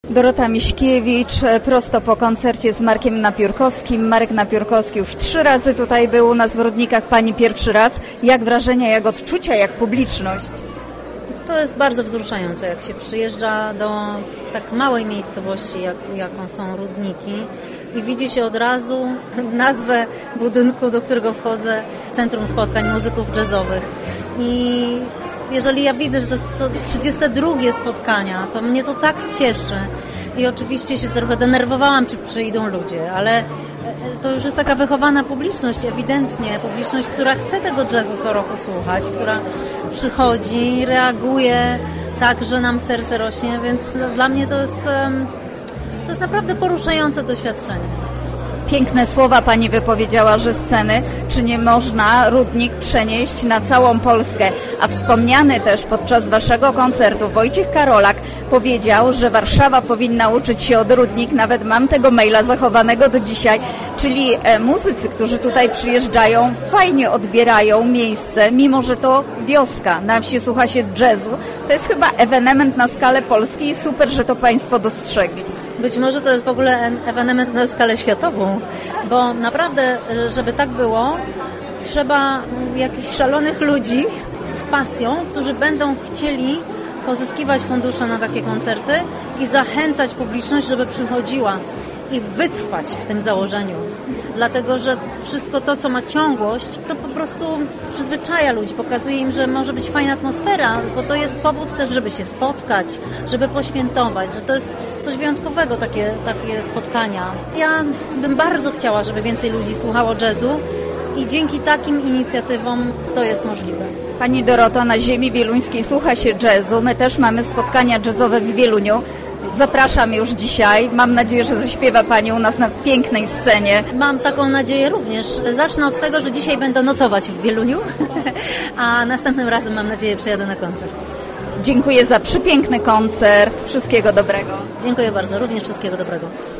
Dorota Miśkiewicz, prosto po koncercie z Markiem Napiórkowskim. Marek Napiórkowski już 3 razy tutaj był u nas w Rudnikach, pani pierwszy raz. Jak wrażenia, jak odczucia, jak publiczność? To jest bardzo wzruszające, jak się przyjeżdża do tak małej miejscowości, jaką są Rudniki i widzi się od razu nazwę budynku, do którego wchodzę, Centrum Spotkań Muzyków Jazzowych. I jeżeli ja widzę, że to są 32 spotkania, to mnie to tak cieszy. I oczywiście się trochę denerwowałam, czy przyjdą ludzie, ale to już jest taka wychowana publiczność, ewidentnie publiczność, która chce tego jazzu co roku słuchać, która przychodzi, reaguje tak, że nam serce rośnie, więc dla mnie to jest naprawdę poruszające doświadczenie. Piękne słowa pani wypowiedziała, że sceny, czy nie można Rudnik przenieść na całą Polskę. A wspomniany też podczas waszego koncertu Wojciech Karolak powiedział, że Warszawa powinna uczyć się od Rudnik. Nawet mam tego maila zachowanego do dzisiaj. Czyli muzycy, którzy tutaj przyjeżdżają, fajnie odbierają miejsce, mimo że to wioska. Na wsi słucha się jazzu. To jest chyba ewenement na skalę Polski i super, że to państwo dostrzegli. Być może to jest w ogóle ewenement na skalę światową, bo naprawdę, żeby tak było, trzeba jakichś szalonych ludzi z pasją, którzy będą chcieli pozyskiwać fundusze na takie koncerty i zachęcać publiczność, żeby przychodziła i wytrwać w tym założeniu. Dlatego, że wszystko to, co ma ciągłość, to po prostu przyzwyczaja ludzi, pokazuje im, że może być fajna atmosfera, bo to jest powód też, żeby się spotkać, żeby poświętować, że to jest coś wyjątkowego, takie spotkania. Ja bym bardzo chciała, żeby więcej ludzi słuchało jazzu i dzięki takim inicjatywom to jest możliwe. Pani Doroto, na ziemi wieluńskiej słucha się jazzu. My też mamy spotkania jazzowe w Wieluniu. Zapraszam już dzisiaj. Mam nadzieję, że zaśpiewa pani u nas na pięknej scenie. Mam taką nadzieję również. Zacznę od tego, że dzisiaj będę nocować w Wieluniu, a następnym razem, mam nadzieję, przyjadę na koncert. Dziękuję za przepiękny koncert. Wszystkiego dobrego. Dziękuję bardzo. Również wszystkiego dobrego.